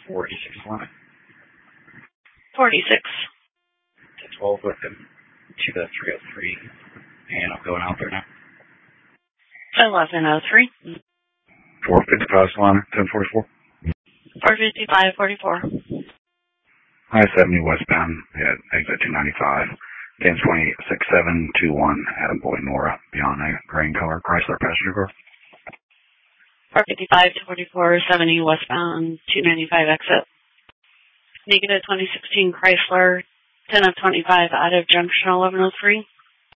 46 46. to 12 with him to the 303. And I'm going out there now. 1103. 455 Solana, 1044. 455, 44. I-70 westbound at exit 295. Dance 26721, Adam Boy Nora, beyond a green color Chrysler passenger car. 455 to 4470 westbound 295 exit. Negative 2016 Chrysler 10 of 25 out of junction 1103.